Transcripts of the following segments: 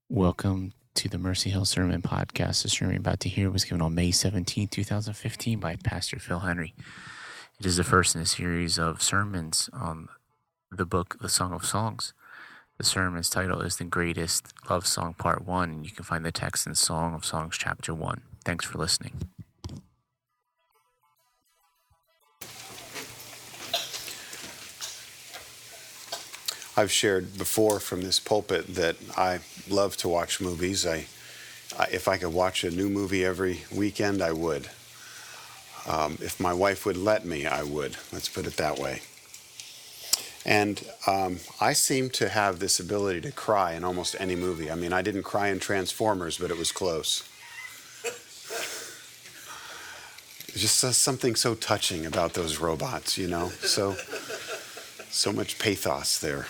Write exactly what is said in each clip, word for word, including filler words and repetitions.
Welcome to the Mercy Hill Sermon Podcast. The sermon you're about to hear was given on May seventeenth, twenty fifteen by Pastor Phil Henry. It is the first in a series of sermons on the book, The Song of Songs. The sermon's title is The Greatest Love Song Part one, and you can find the text in Song of Songs Chapter one. Thanks for listening. I've shared before from this pulpit that I love to watch movies. I, I if I could watch a new movie every weekend, I would. Um, if my wife would let me, I would. Let's put it that way. And um, I seem to have this ability to cry in almost any movie. I mean, I didn't cry in Transformers, but it was close. There's just something so touching about those robots, you know? So, so much pathos there.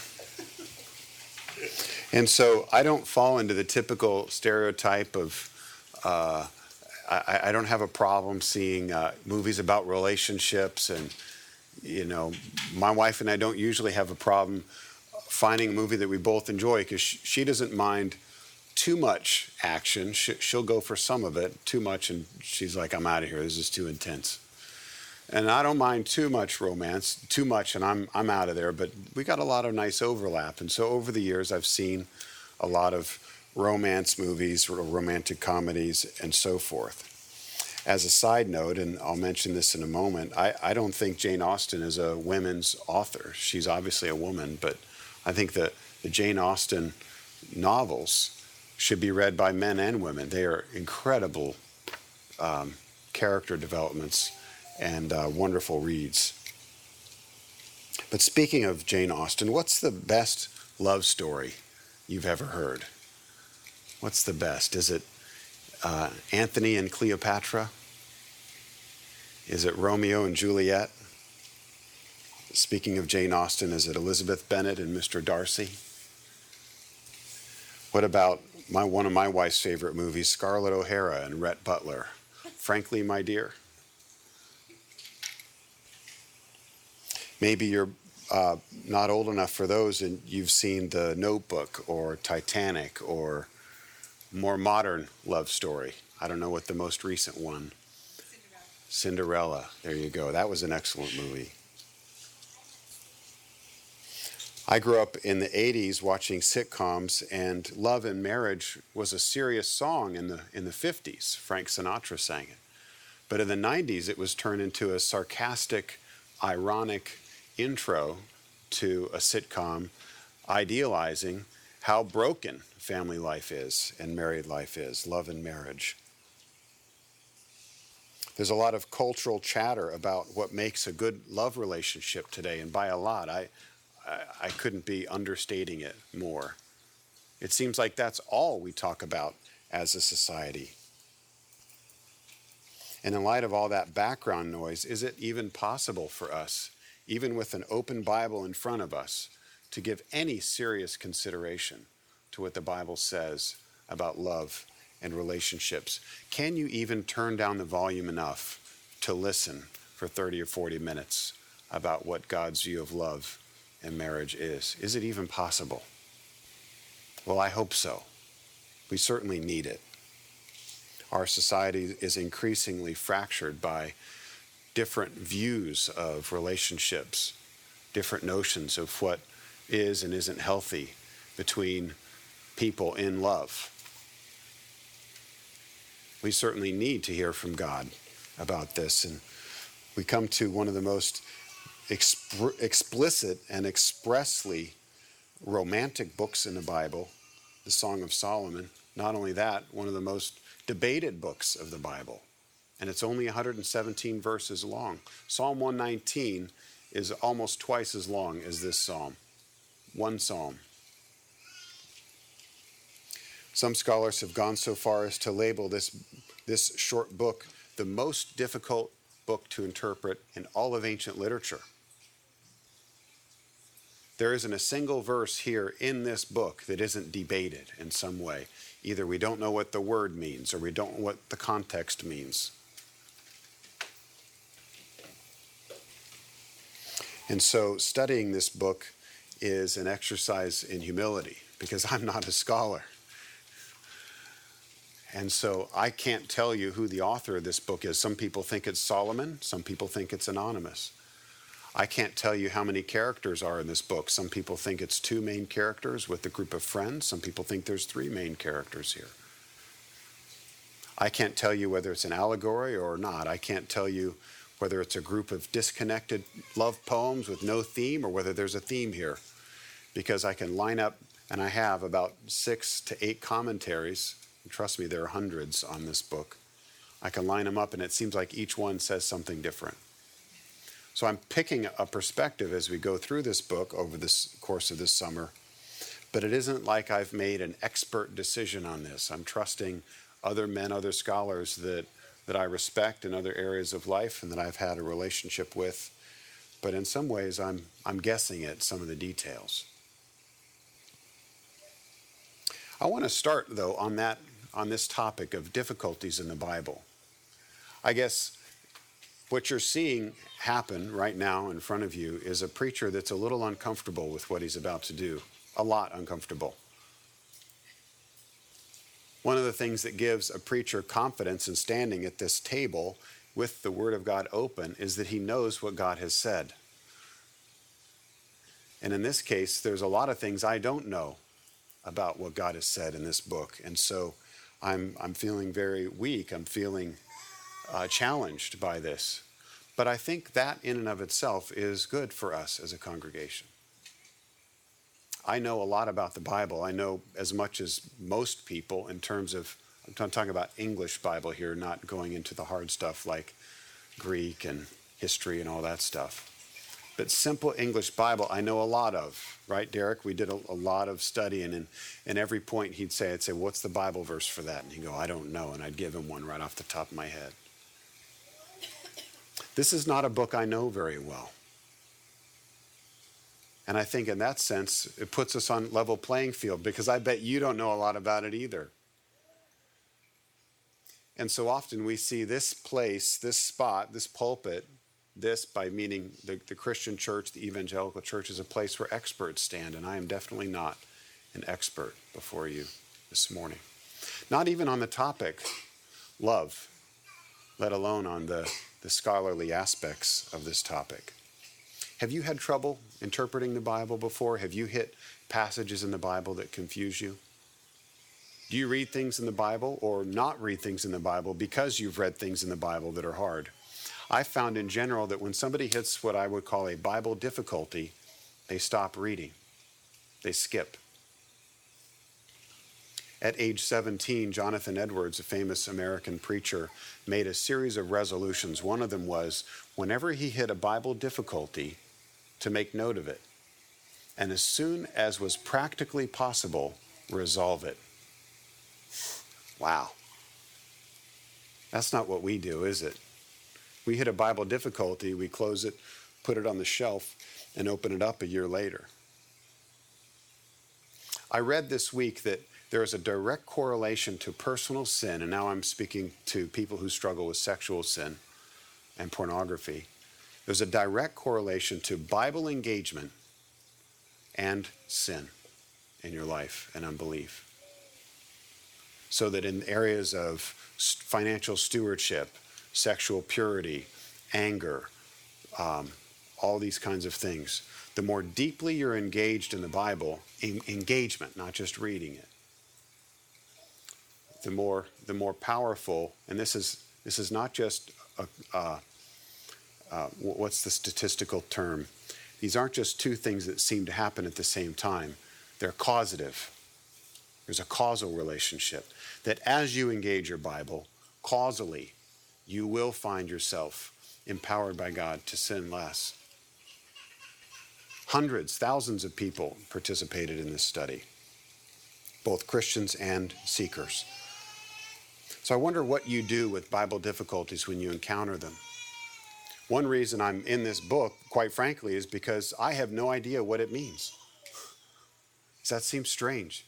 And so I don't fall into the typical stereotype of, uh, I, I don't have a problem seeing uh, movies about relationships. And, you know, my wife and I don't usually have a problem finding a movie that we both enjoy because she, she doesn't mind too much action. She, she'll go for some of it, too much, and she's like, I'm out of here. This is too intense. And I don't mind too much romance, too much, and I'm I'm out of there. But we got a lot of nice overlap. And so over the years, I've seen a lot of romance movies, romantic comedies, and so forth. As a side note, and I'll mention this in a moment, I, I don't think Jane Austen is a women's author. She's obviously a woman, but I think that the Jane Austen novels should be read by men and women. They are incredible um, character developments and uh, wonderful reads. But speaking of Jane Austen, what's the best love story you've ever heard? What's the best? Is it uh, Antony and Cleopatra? Is it Romeo and Juliet? Speaking of Jane Austen, is it Elizabeth Bennet and Mister Darcy? What about my one of my wife's favorite movies, Scarlett O'Hara and Rhett Butler? Frankly, My Dear? Maybe you're uh, not old enough for those and you've seen The Notebook or Titanic or more modern love story. I don't know what the most recent one. Cinderella. Cinderella. There you go. That was an excellent movie. I grew up in the eighties watching sitcoms, and Love and Marriage was a serious song in the in the fifties. Frank Sinatra sang it. But in the nineties, it was turned into a sarcastic, ironic intro to a sitcom idealizing how broken family life is and married life is, Love and Marriage. There's a lot of cultural chatter about what makes a good love relationship today, and by a lot, I, I, I couldn't be understating it more. It seems like that's all we talk about as a society. And in light of all that background noise, is it even possible for us, even with an open Bible in front of us, to give any serious consideration to what the Bible says about love and relationships? Can you even turn down the volume enough to listen for thirty or forty minutes about what God's view of love and marriage is? Is it even possible? Well, I hope so. We certainly need it. Our society is increasingly fractured by different views of relationships, different notions of what is and isn't healthy between people in love. We certainly need to hear from God about this. And we come to one of the most exp- explicit and expressly romantic books in the Bible, the Song of Solomon. Not only that, one of the most debated books of the Bible. And it's only one hundred seventeen verses long. Psalm one nineteen is almost twice as long as this psalm. One psalm. Some scholars have gone so far as to label this, this short book the most difficult book to interpret in all of ancient literature. There isn't a single verse here in this book that isn't debated in some way. Either we don't know what the word means or we don't know what the context means. And so studying this book is an exercise in humility because I'm not a scholar. And so I can't tell you who the author of this book is. Some people think it's Solomon. Some people think it's anonymous. I can't tell you how many characters are in this book. Some people think it's two main characters with a group of friends. Some people think there's three main characters here. I can't tell you whether it's an allegory or not. I can't tell you whether it's a group of disconnected love poems with no theme or whether there's a theme here. Because I can line up, and I have about six to eight commentaries. And trust me, there are hundreds on this book. I can line them up, and it seems like each one says something different. So I'm picking a perspective as we go through this book over this course of this summer. But it isn't like I've made an expert decision on this. I'm trusting other men, other scholars that, that I respect in other areas of life and that I've had a relationship with. But in some ways, I'm, I'm guessing at some of the details. I want to start, though, on that on this topic of difficulties in the Bible. I guess what you're seeing happen right now in front of you is a preacher that's a little uncomfortable with what he's about to do, a lot uncomfortable. One of the things that gives a preacher confidence in standing at this table with the Word of God open is that he knows what God has said. And in this case, there's a lot of things I don't know about what God has said in this book. And so I'm, I'm feeling very weak. I'm feeling uh, challenged by this. But I think that in and of itself is good for us as a congregation. I know a lot about the Bible. I know as much as most people in terms of, I'm talking about English Bible here, not going into the hard stuff like Greek and history and all that stuff. But simple English Bible, I know a lot of, right, Derek? We did a, a lot of study, and in, in every point he'd say, I'd say, what's the Bible verse for that? And he'd go, I don't know, and I'd give him one right off the top of my head. This is not a book I know very well. And I think in that sense, it puts us on level playing field, because I bet you don't know a lot about it either. And so often we see this place, this spot, this pulpit, this by meaning the, the Christian church, the evangelical church, is a place where experts stand, and I am definitely not an expert before you this morning. Not even on the topic love, let alone on the, the scholarly aspects of this topic. Have you had trouble interpreting the Bible before? Have you hit passages in the Bible that confuse you? Do you read things in the Bible or not read things in the Bible because you've read things in the Bible that are hard? I found in general that when somebody hits what I would call a Bible difficulty, they stop reading. They skip. At age seventeen, Jonathan Edwards, a famous American preacher, made a series of resolutions. One of them was, whenever he hit a Bible difficulty, to make note of it. And as soon as was practically possible, resolve it. Wow. That's not what we do, is it? We hit a Bible difficulty, we close it, put it on the shelf, and open it up a year later. I read this week that there is a direct correlation to personal sin, and now I'm speaking to people who struggle with sexual sin and pornography. There's a direct correlation to Bible engagement and sin in your life and unbelief. So that in areas of financial stewardship, sexual purity, anger, um, all these kinds of things, the more deeply you're engaged in the Bible, in engagement, not just reading it, the more the more powerful, and this is this is not just a, uh, uh, what's the statistical term? These aren't just two things that seem to happen at the same time. They're causative. There's a causal relationship that as you engage your Bible, causally, you will find yourself empowered by God to sin less. Hundreds, thousands of people participated in this study, both Christians and seekers. So I wonder what you do with Bible difficulties when you encounter them. One reason I'm in this book, quite frankly, is because I have no idea what it means. Does that seem strange?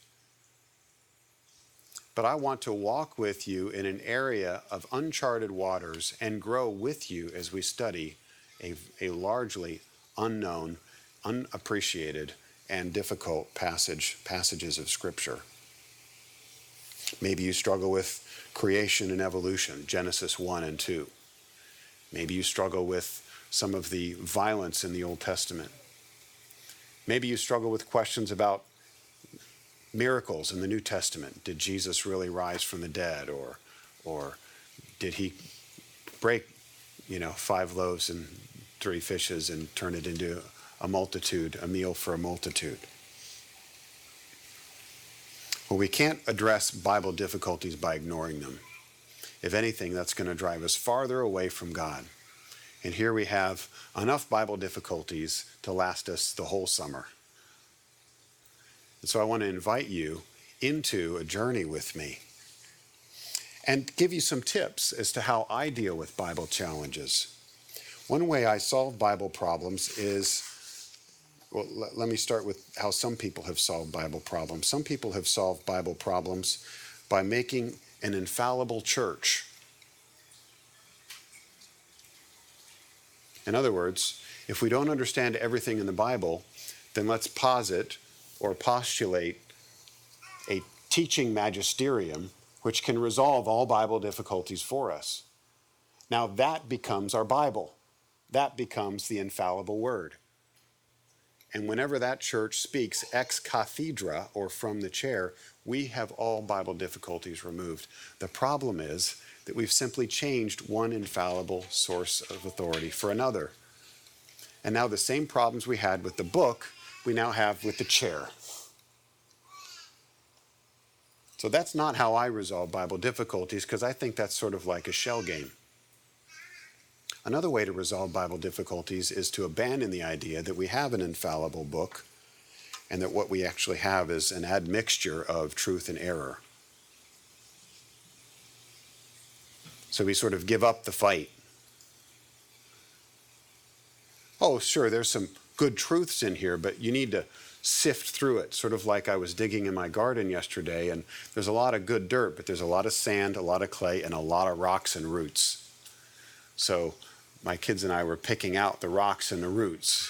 But I want to walk with you in an area of uncharted waters and grow with you as we study a, a largely unknown, unappreciated, and difficult passage, passages of Scripture. Maybe you struggle with creation and evolution, Genesis one and two. Maybe you struggle with some of the violence in the Old Testament. Maybe you struggle with questions about miracles in the New Testament. Did Jesus really rise from the dead? Or, or did he break, you know, five loaves and three fishes and turn it into a multitude, a meal for a multitude? Well, we can't address Bible difficulties by ignoring them. If anything, that's going to drive us farther away from God. And here we have enough Bible difficulties to last us the whole summer. And so I want to invite you into a journey with me and give you some tips as to how I deal with Bible challenges. One way I solve Bible problems is, well, let, let me start with how some people have solved Bible problems. Some people have solved Bible problems by making an infallible church. In other words, if we don't understand everything in the Bible, then let's posit or postulate a teaching magisterium which can resolve all Bible difficulties for us. Now that becomes our Bible. That becomes the infallible word. And whenever that church speaks ex cathedra, or from the chair, we have all Bible difficulties removed. The problem is that we've simply changed one infallible source of authority for another. And now the same problems we had with the book, we now have with the chair. So that's not how I resolve Bible difficulties, because I think that's sort of like a shell game. Another way to resolve Bible difficulties is to abandon the idea that we have an infallible book and that what we actually have is an admixture of truth and error. So we sort of give up the fight. Oh, sure, there's some good truths in here, but you need to sift through it, sort of like I was digging in my garden yesterday, and there's a lot of good dirt, but there's a lot of sand, a lot of clay, and a lot of rocks and roots. So my kids and I were picking out the rocks and the roots.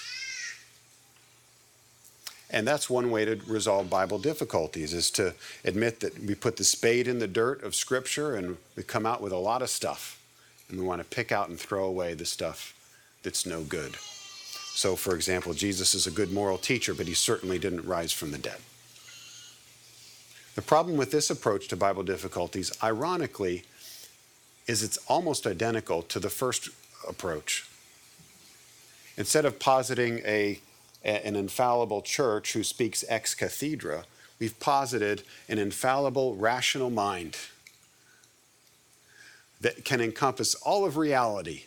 And that's one way to resolve Bible difficulties, is to admit that we put the spade in the dirt of Scripture and we come out with a lot of stuff. And we want to pick out and throw away the stuff that's no good. So, for example, Jesus is a good moral teacher, but he certainly didn't rise from the dead. The problem with this approach to Bible difficulties, ironically, is it's almost identical to the first approach. Instead of positing a an infallible church who speaks ex cathedra, we've posited an infallible rational mind that can encompass all of reality.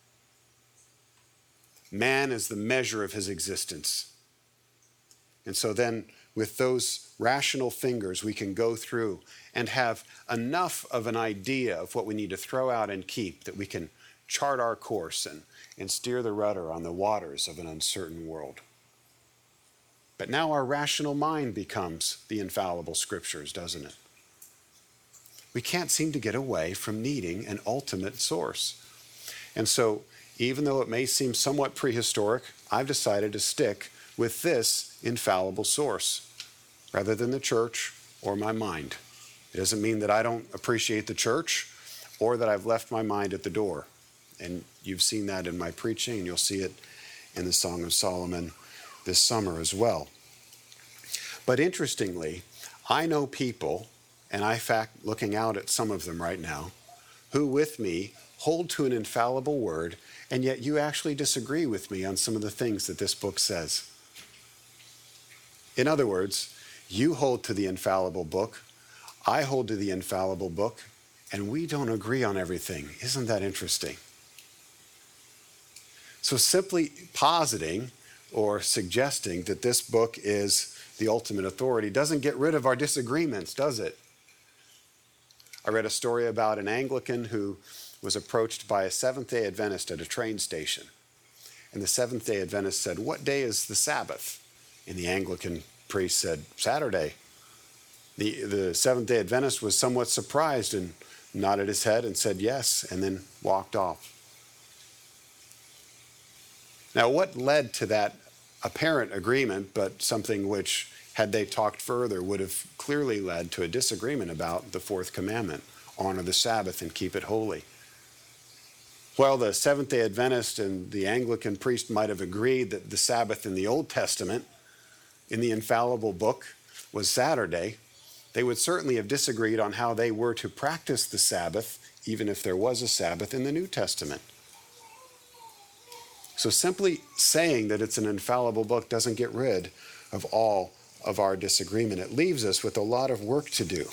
Man is the measure of his existence. And so then with those rational fingers, we can go through and have enough of an idea of what we need to throw out and keep that we can chart our course and, and steer the rudder on the waters of an uncertain world. But now our rational mind becomes the infallible Scriptures, doesn't it? We can't seem to get away from needing an ultimate source. And so, even though it may seem somewhat prehistoric, I've decided to stick with this infallible source rather than the church or my mind. It doesn't mean that I don't appreciate the church or that I've left my mind at the door. And you've seen that in my preaching, and you'll see it in the Song of Solomon this summer as well. But interestingly, I know people, and I, in fact, looking out at some of them right now, who with me hold to an infallible word, and yet you actually disagree with me on some of the things that this book says. In other words, you hold to the infallible book, I hold to the infallible book, and we don't agree on everything. Isn't that interesting? So simply positing or suggesting that this book is the ultimate authority doesn't get rid of our disagreements, does it? I read a story about an Anglican who was approached by a Seventh-day Adventist at a train station. And the Seventh-day Adventist said, "What day is the Sabbath?" And the Anglican priest said, "Saturday." The, the Seventh-day Adventist was somewhat surprised and nodded his head and said yes, and then walked off. Now, what led to that apparent agreement, but something which had they talked further, would have clearly led to a disagreement about the fourth commandment, honor the Sabbath and keep it holy. While the Seventh-day Adventist and the Anglican priest might have agreed that the Sabbath in the Old Testament, in the infallible book, was Saturday, they would certainly have disagreed on how they were to practice the Sabbath, even if there was a Sabbath in the New Testament. So simply saying that it's an infallible book doesn't get rid of all of our disagreement. It leaves us with a lot of work to do.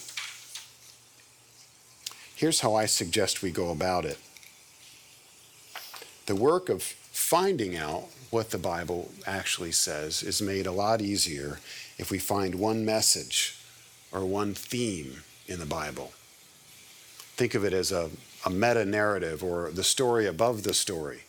Here's how I suggest we go about it. The work of finding out what the Bible actually says is made a lot easier if we find one message or one theme in the Bible. Think of it as a, a meta-narrative or the story above the story.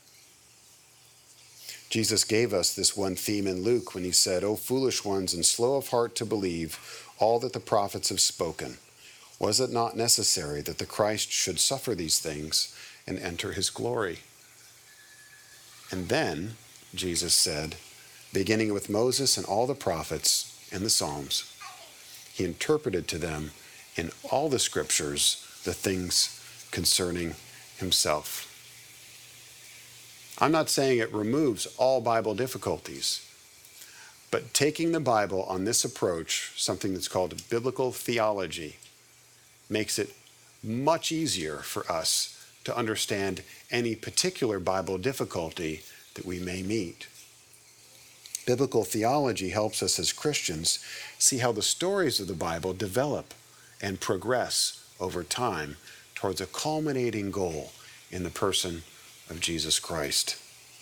Jesus gave us this one theme in Luke when he said, "O foolish ones and slow of heart to believe all that the prophets have spoken. Was it not necessary that the Christ should suffer these things and enter his glory?" And then, Jesus said, beginning with Moses and all the prophets and the Psalms, he interpreted to them in all the scriptures the things concerning himself. I'm not saying it removes all Bible difficulties, but taking the Bible on this approach, something that's called biblical theology, makes it much easier for us to understand any particular Bible difficulty that we may meet. Biblical theology helps us as Christians see how the stories of the Bible develop and progress over time towards a culminating goal in the person of Jesus Christ.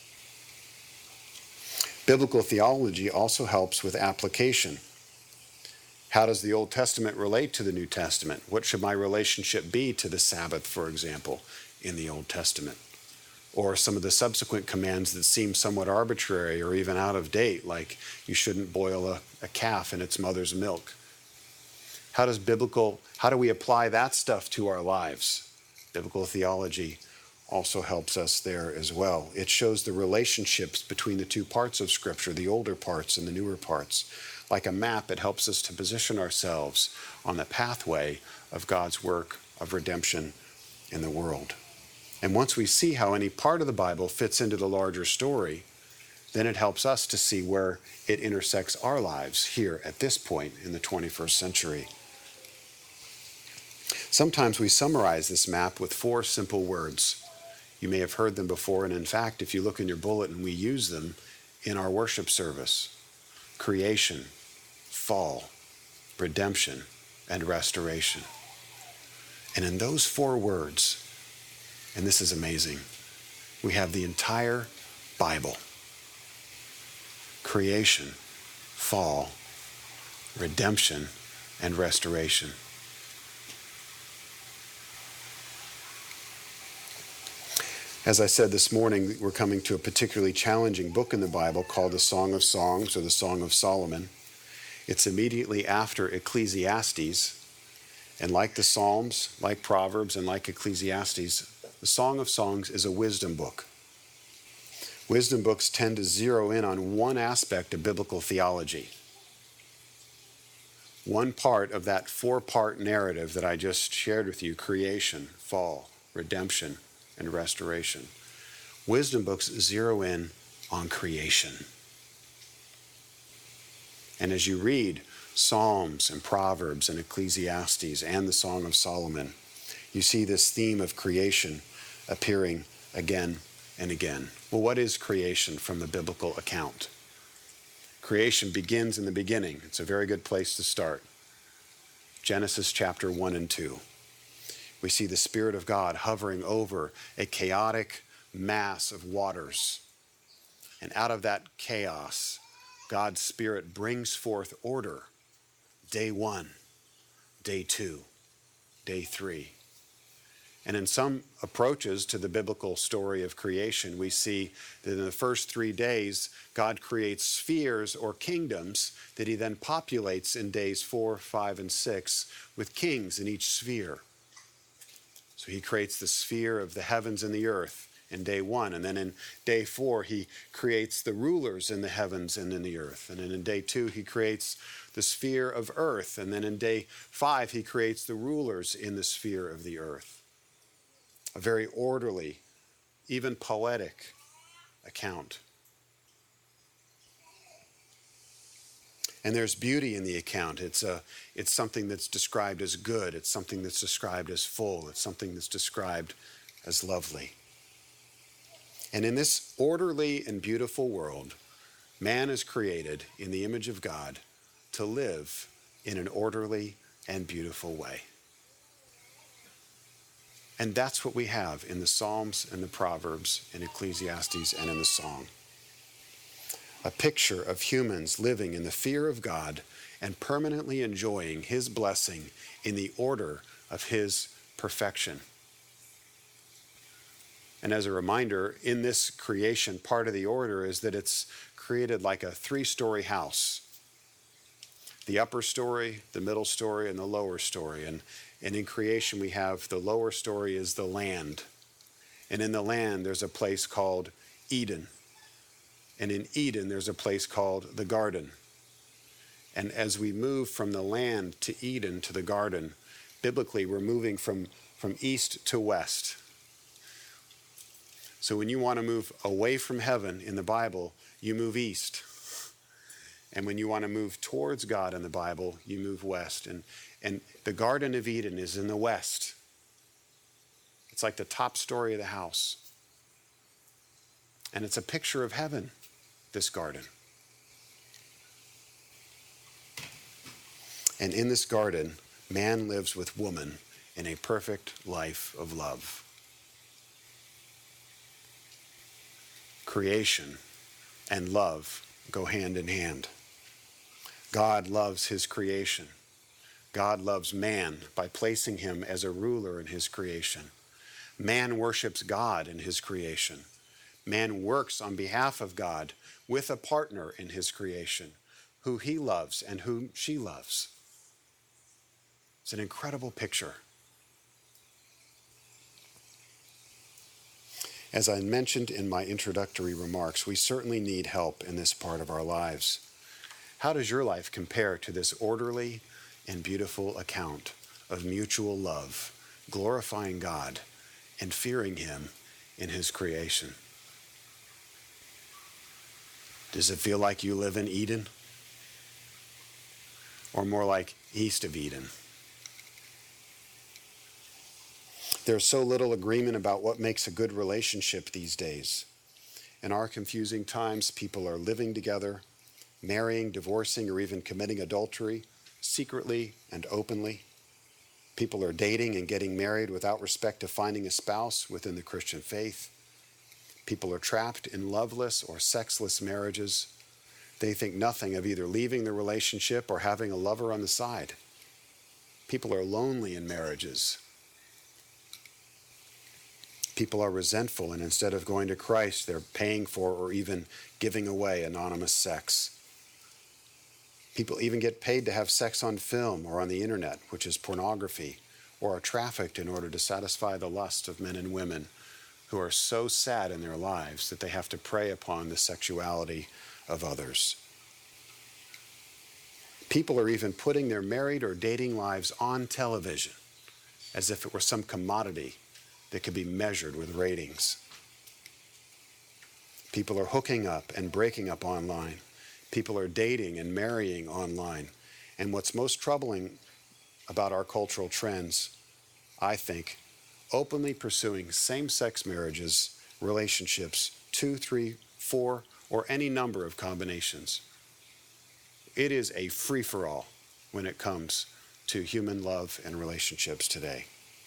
Biblical theology also helps with application. How does the Old Testament relate to the New Testament? What should my relationship be to the Sabbath, for example, in the Old Testament? Or some of the subsequent commands that seem somewhat arbitrary or even out of date, like you shouldn't boil a, a calf in its mother's milk. How does biblical, how do we apply that stuff to our lives? Biblical theology also helps us there as well. It shows the relationships between the two parts of Scripture, the older parts and the newer parts. Like a map, it helps us to position ourselves on the pathway of God's work of redemption in the world. And once we see how any part of the Bible fits into the larger story, then it helps us to see where it intersects our lives here at this point in the twenty-first century. Sometimes we summarize this map with four simple words. You may have heard them before, and in fact, if you look in your bulletin, we use them in our worship service. Creation, fall, redemption, and restoration. And in those four words, and this is amazing, we have the entire Bible. Creation, fall, redemption, and restoration. As I said this morning, we're coming to a particularly challenging book in the Bible called the Song of Songs, or the Song of Solomon. It's immediately after Ecclesiastes, and like the Psalms, like Proverbs, and like Ecclesiastes, the Song of Songs is a wisdom book. Wisdom books tend to zero in on one aspect of biblical theology. One part of that four-part narrative that I just shared with you: creation, fall, redemption, and restoration. Wisdom books zero in on creation. And as you read Psalms and Proverbs and Ecclesiastes and the Song of Solomon, you see this theme of creation appearing again and again. Well, what is creation from the biblical account? Creation begins in the beginning. It's a very good place to start. Genesis chapter one and two. We see the Spirit of God hovering over a chaotic mass of waters. And out of that chaos, God's Spirit brings forth order. Day one, day two, day three. And in some approaches to the biblical story of creation, we see that in the first three days, God creates spheres or kingdoms that he then populates in days four, five, and six with kings in each sphere. So he creates the sphere of the heavens and the earth in day one. And then in day four, he creates the rulers in the heavens and in the earth. And then in day two, he creates the sphere of earth. And then in day five, he creates the rulers in the sphere of the earth. A very orderly, even poetic account. And there's beauty in the account. It's a, it's something that's described as good. It's something that's described as full. It's something that's described as lovely. And in this orderly and beautiful world, man is created in the image of God to live in an orderly and beautiful way. And that's what we have in the Psalms and the Proverbs, in Ecclesiastes and in the Song. A picture of humans living in the fear of God and permanently enjoying his blessing in the order of his perfection. And as a reminder, in this creation, part of the order is that it's created like a three-story house. The upper story, the middle story, and the lower story. And, and in creation, we have the lower story is the land. And in the land, there's a place called Eden. And in Eden, there's a place called the garden. And as we move from the land to Eden to the garden, biblically, we're moving from, from east to west. So when you want to move away from heaven in the Bible, you move east. And when you want to move towards God in the Bible, you move west. And, and the Garden of Eden is in the west. It's like the top story of the house. And it's a picture of heaven, this garden. And in this garden, man lives with woman in a perfect life of love. Creation and love go hand in hand. God loves his creation. God loves man by placing him as a ruler in his creation. Man worships God in his creation. Man works on behalf of God with a partner in his creation, who he loves and whom she loves. It's an incredible picture. As I mentioned in my introductory remarks, we certainly need help in this part of our lives. How does your life compare to this orderly and beautiful account of mutual love, glorifying God and fearing him in his creation? Does it feel like you live in Eden? Or more like east of Eden? There's so little agreement about what makes a good relationship these days. In our confusing times, people are living together, marrying, divorcing, or even committing adultery, secretly and openly. People are dating and getting married without respect to finding a spouse within the Christian faith. People are trapped in loveless or sexless marriages. They think nothing of either leaving the relationship or having a lover on the side. People are lonely in marriages. People are resentful, and instead of going to Christ, they're paying for or even giving away anonymous sex. People even get paid to have sex on film or on the internet, which is pornography, or are trafficked in order to satisfy the lust of men and women who are so sad in their lives that they have to prey upon the sexuality of others. People are even putting their married or dating lives on television as if it were some commodity that could be measured with ratings. People are hooking up and breaking up online. People are dating and marrying online. And what's most troubling about our cultural trends, I think, openly pursuing same-sex marriages, relationships, two, three, four, or any number of combinations. It is a free-for-all when it comes to human love and relationships today.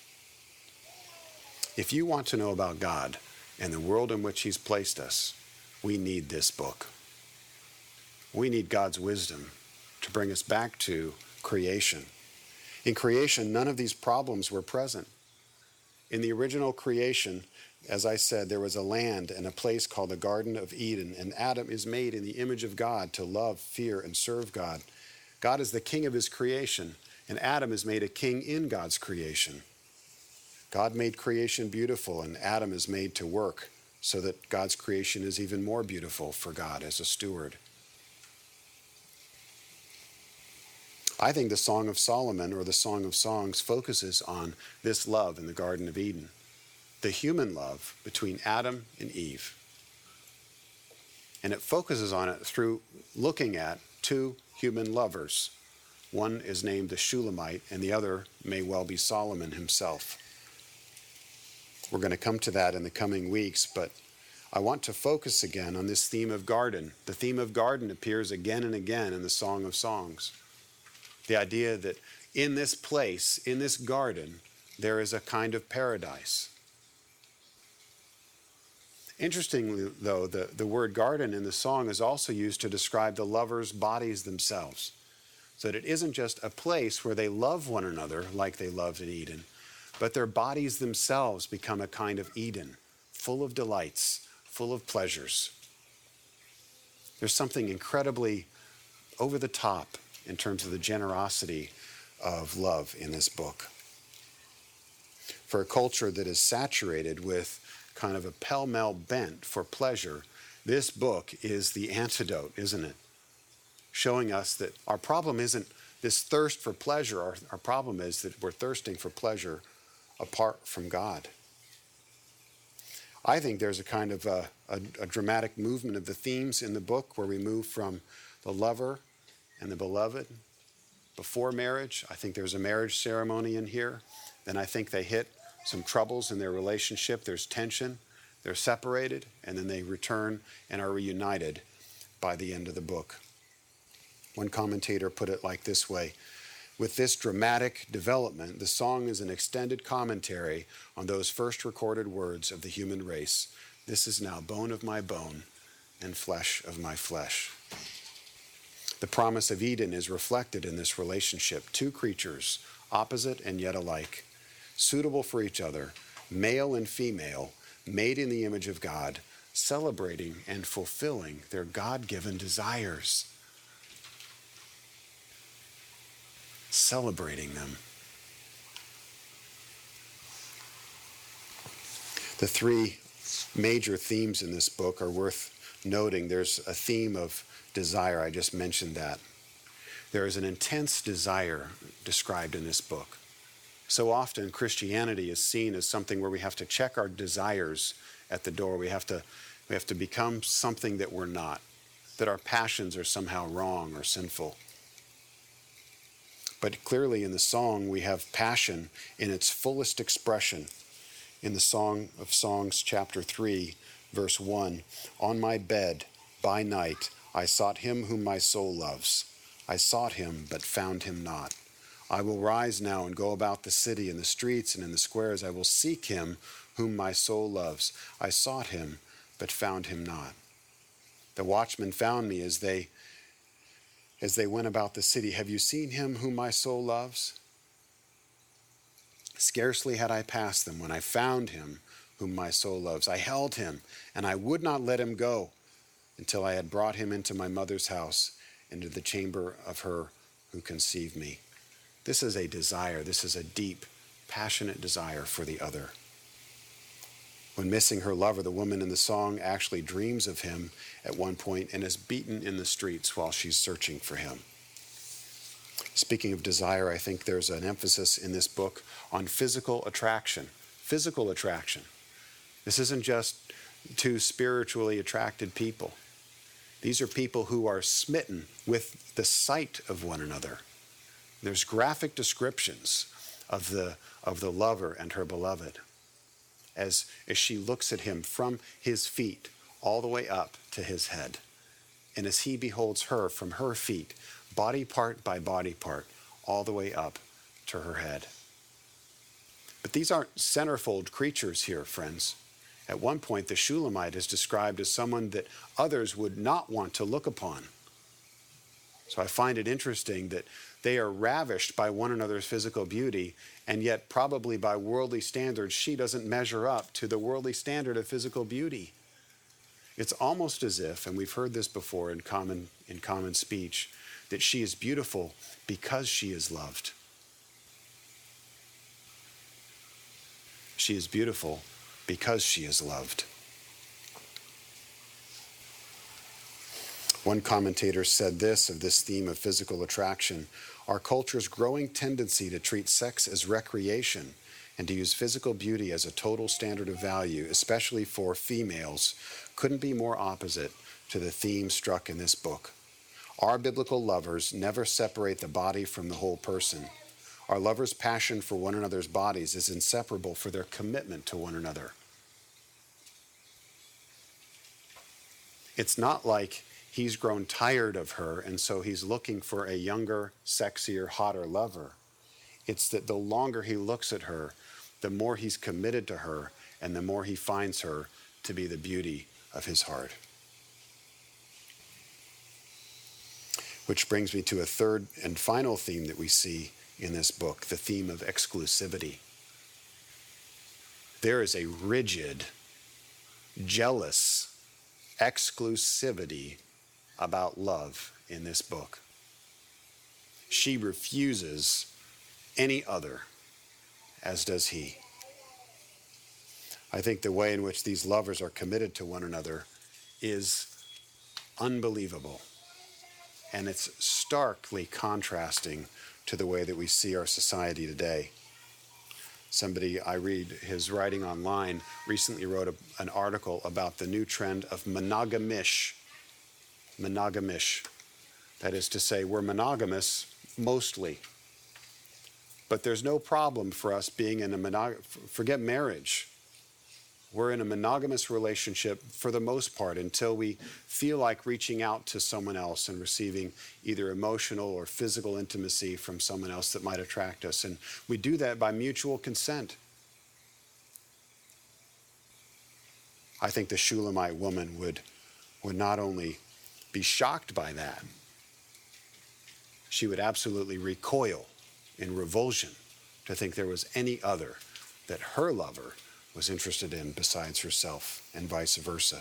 If you want to know about God and the world in which he's placed us, we need this book. We need God's wisdom to bring us back to creation. In creation, none of these problems were present. In the original creation, as I said, there was a land and a place called the Garden of Eden, and Adam is made in the image of God to love, fear, and serve God. God is the king of his creation, and Adam is made a king in God's creation. God made creation beautiful, and Adam is made to work so that God's creation is even more beautiful for God as a steward. I think the Song of Solomon, or the Song of Songs, focuses on this love in the Garden of Eden, the human love between Adam and Eve. And it focuses on it through looking at two human lovers. One is named the Shulamite, and the other may well be Solomon himself. We're going to come to that in the coming weeks, but I want to focus again on this theme of garden. The theme of garden appears again and again in the Song of Songs. The idea that in this place, in this garden, there is a kind of paradise. Interestingly, though, the, the word garden in the song is also used to describe the lovers' bodies themselves. So that it isn't just a place where they love one another like they loved in Eden, but their bodies themselves become a kind of Eden, full of delights, full of pleasures. There's something incredibly over the top in terms of the generosity of love in this book. For a culture that is saturated with kind of a pell-mell bent for pleasure, this book is the antidote, isn't it? Showing us that our problem isn't this thirst for pleasure. Our, our problem is that we're thirsting for pleasure apart from God. I think there's a kind of a, a, a dramatic movement of the themes in the book where we move from the lover and the beloved before marriage. I think there's a marriage ceremony in here. Then I think they hit some troubles in their relationship. There's tension. They're separated, and then they return and are reunited by the end of the book. One commentator put it like this way: with this dramatic development, the song is an extended commentary on those first recorded words of the human race. This is now bone of my bone and flesh of my flesh. The promise of Eden is reflected in this relationship. Two creatures, opposite and yet alike, suitable for each other, male and female, made in the image of God, celebrating and fulfilling their God-given desires. Celebrating them. The three major themes in this book are worth noting. There's a theme of desire. I just mentioned that. There is an intense desire described in this book. So often Christianity is seen as something where we have to check our desires at the door. We have to, we have to become something that we're not, that our passions are somehow wrong or sinful. But clearly in the song, we have passion in its fullest expression. In the Song of Songs, chapter three, verse one, on my bed by night I sought him whom my soul loves. I sought him, but found him not. I will rise now and go about the city, in the streets and in the squares. I will seek him whom my soul loves. I sought him, but found him not. The watchmen found me as they as they went about the city. Have you seen him whom my soul loves? Scarcely had I passed them when I found him whom my soul loves. I held him, and I would not let him go until I had brought him into my mother's house, into the chamber of her who conceived me. This is a desire. This is a deep, passionate desire for the other. When missing her lover, the woman in the song actually dreams of him at one point and is beaten in the streets while she's searching for him. Speaking of desire, I think there's an emphasis in this book on physical attraction. Physical attraction. This isn't just two spiritually attracted people. These are people who are smitten with the sight of one another. There's graphic descriptions of the, of the lover and her beloved as, as she looks at him from his feet all the way up to his head. And as he beholds her from her feet, body part by body part, all the way up to her head. But these aren't centerfold creatures here, friends. At one point, the Shulamite is described as someone that others would not want to look upon. So I find it interesting that they are ravished by one another's physical beauty, and yet probably by worldly standards, she doesn't measure up to the worldly standard of physical beauty. It's almost as if, and we've heard this before in common, in common speech, that she is beautiful because she is loved. She is beautiful because she is loved. One commentator said this of this theme of physical attraction: our culture's growing tendency to treat sex as recreation and to use physical beauty as a total standard of value, especially for females, couldn't be more opposite to the theme struck in this book. Our biblical lovers never separate the body from the whole person. Our lovers' passion for one another's bodies is inseparable for their commitment to one another. It's not like he's grown tired of her and so he's looking for a younger, sexier, hotter lover. It's that the longer he looks at her, the more he's committed to her and the more he finds her to be the beauty of his heart. Which brings me to a third and final theme that we see in this book, the theme of exclusivity. There is a rigid, jealous exclusivity about love in this book. She refuses any other, as does he. I think the way in which these lovers are committed to one another is unbelievable. And it's starkly contrasting to the way that we see our society today. Somebody, I read his writing online, recently wrote a, an article about the new trend of monogamish. Monogamish. That is to say, we're monogamous mostly. But there's no problem for us being in a monog... Forget marriage. We're in a monogamous relationship for the most part until we feel like reaching out to someone else and receiving either emotional or physical intimacy from someone else that might attract us. And we do that by mutual consent. I think the Shulamite woman would, would not only be shocked by that, she would absolutely recoil in revulsion to think there was any other that her lover was interested in besides herself, and vice versa.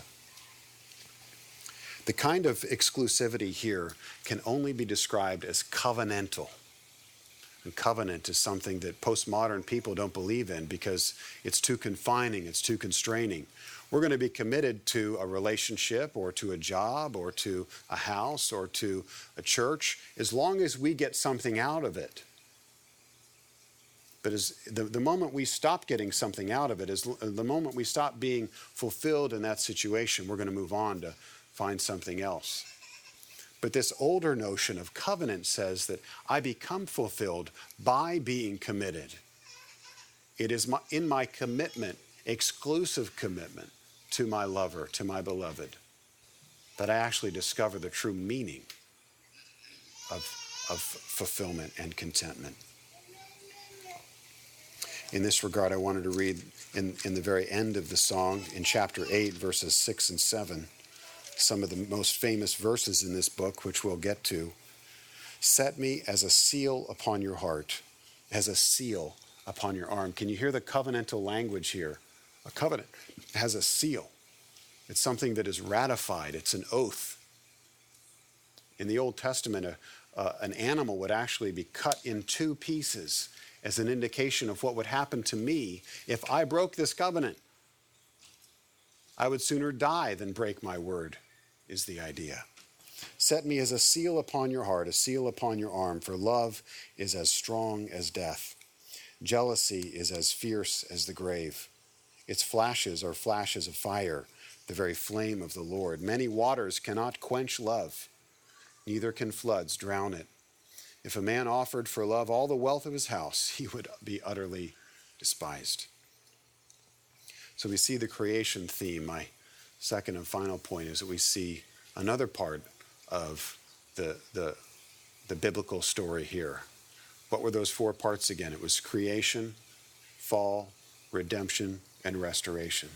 The kind of exclusivity here can only be described as covenantal. And covenant is something that postmodern people don't believe in because it's too confining, it's too constraining. We're going to be committed to a relationship or to a job or to a house or to a church as long as we get something out of it. But as the, the moment we stop getting something out of it, is the moment we stop being fulfilled in that situation, we're going to move on to find something else. But this older notion of covenant says that I become fulfilled by being committed. It is my, in my commitment, exclusive commitment to my lover, to my beloved, that I actually discover the true meaning of, of fulfillment and contentment. In this regard, I wanted to read in, in the very end of the song, in chapter eight, verses six and seven, some of the most famous verses in this book, which we'll get to. Set me as a seal upon your heart, as a seal upon your arm. Can you hear the covenantal language here? A covenant has a seal. It's something that is ratified. It's an oath. In the Old Testament, a, uh, an animal would actually be cut in two pieces as an indication of what would happen to me if I broke this covenant. I would sooner die than break my word, is the idea. Set me as a seal upon your heart, a seal upon your arm, for love is as strong as death. Jealousy is as fierce as the grave. Its flashes are flashes of fire, the very flame of the Lord. Many waters cannot quench love, neither can floods drown it. If a man offered for love all the wealth of his house, he would be utterly despised. So we see the creation theme. My second and final point is that we see another part of the, the, the biblical story here. What were those four parts again? It was creation, fall, redemption, and restoration.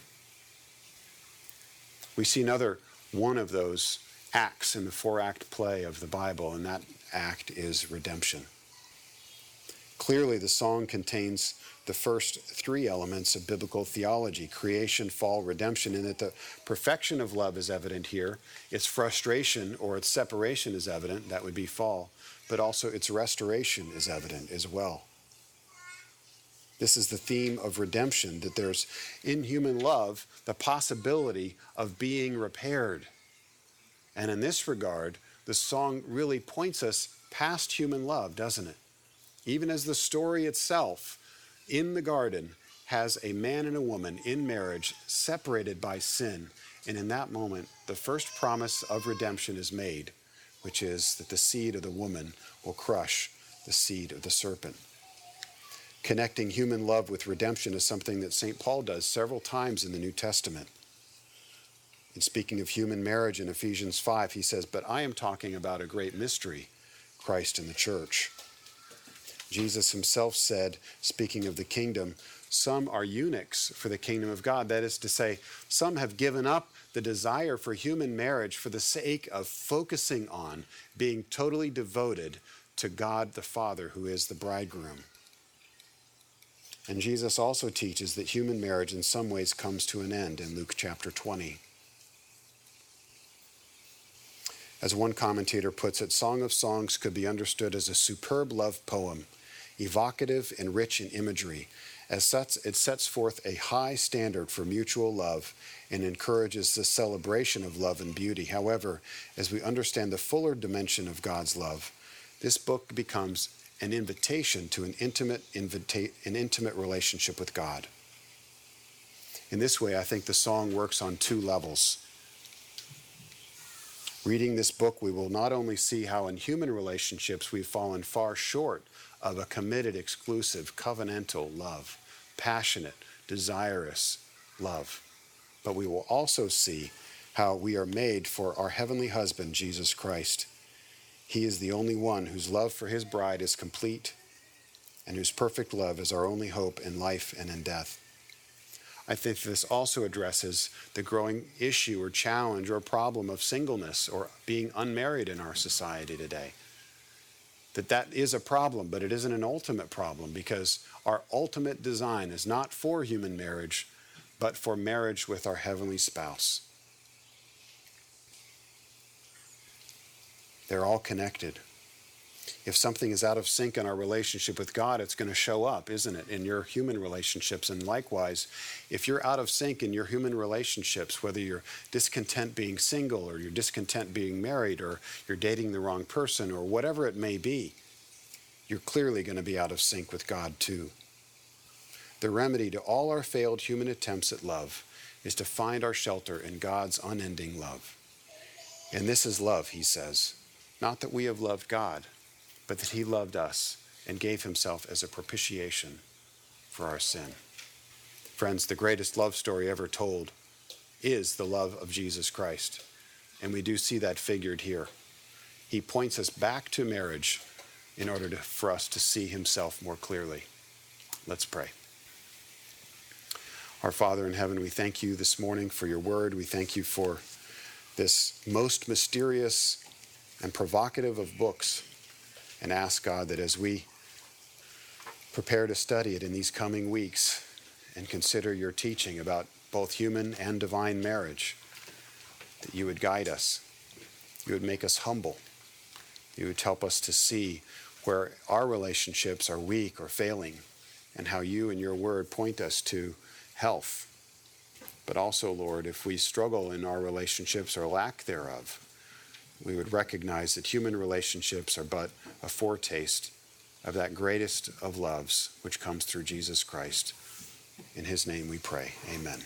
We see another one of those acts in the four-act play of the Bible, and that act is redemption. Clearly, the song contains the first three elements of biblical theology: creation, fall, redemption, and that the perfection of love is evident here. Its frustration or its separation is evident, that would be fall, but also its restoration is evident as well. This is the theme of redemption, that there's in human love the possibility of being repaired. And in this regard, the song really points us past human love, doesn't it? Even as the story itself in the garden has a man and a woman in marriage separated by sin. And in that moment, the first promise of redemption is made, which is that the seed of the woman will crush the seed of the serpent. Connecting human love with redemption is something that Saint Paul does several times in the New Testament. In speaking of human marriage in Ephesians five, he says, "But I am talking about a great mystery, Christ and the church." Jesus himself said, speaking of the kingdom, some are eunuchs for the kingdom of God. That is to say, some have given up the desire for human marriage for the sake of focusing on being totally devoted to God the Father, who is the bridegroom. And Jesus also teaches that human marriage in some ways comes to an end in Luke chapter twenty. As one commentator puts it, Song of Songs could be understood as a superb love poem, evocative and rich in imagery. As such, it sets forth a high standard for mutual love and encourages the celebration of love and beauty. However, as we understand the fuller dimension of God's love, this book becomes an invitation to an intimate, invita- an intimate relationship with God. In this way, I think the song works on two levels. Reading this book, we will not only see how in human relationships we've fallen far short of a committed, exclusive, covenantal love, passionate, desirous love, but we will also see how we are made for our heavenly husband, Jesus Christ. He is the only one whose love for his bride is complete and whose perfect love is our only hope in life and in death. I think this also addresses the growing issue or challenge or problem of singleness or being unmarried in our society today. That that is a problem, but it isn't an ultimate problem, because our ultimate design is not for human marriage, but for marriage with our heavenly spouse. They're all connected. If something is out of sync in our relationship with God, it's going to show up, isn't it, in your human relationships? And likewise, if you're out of sync in your human relationships, whether you're discontent being single or you're discontent being married or you're dating the wrong person or whatever it may be, you're clearly going to be out of sync with God too. The remedy to all our failed human attempts at love is to find our shelter in God's unending love. And this is love, he says, not that we have loved God, but that he loved us and gave himself as a propitiation for our sin. Friends, the greatest love story ever told is the love of Jesus Christ. And we do see that figured here. He points us back to marriage in order to, for us to see himself more clearly. Let's pray. Our Father in heaven, we thank you this morning for your word. We thank you for this most mysterious and provocative of books, and ask, God, that as we prepare to study it in these coming weeks and consider your teaching about both human and divine marriage, that you would guide us, you would make us humble, you would help us to see where our relationships are weak or failing, and how you and your word point us to health. But also, Lord, if we struggle in our relationships or lack thereof, we would recognize that human relationships are but a foretaste of that greatest of loves, which comes through Jesus Christ. In his name we pray. Amen.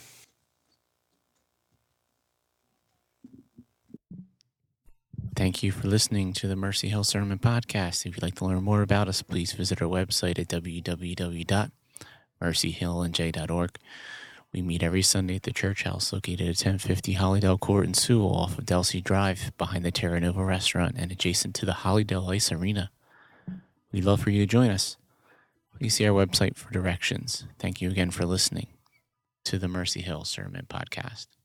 Thank you for listening to the Mercy Hill Sermon Podcast. If you'd like to learn more about us, please visit our website at w w w dot mercy hill n j dot org. We meet every Sunday at the church house located at ten fifty Hollydale Court in Sewell off of Delsey Drive behind the Terra Nova restaurant and adjacent to the Hollydale Ice Arena. We'd love for you to join us. Please see our website for directions. Thank you again for listening to the Mercy Hill Sermon Podcast.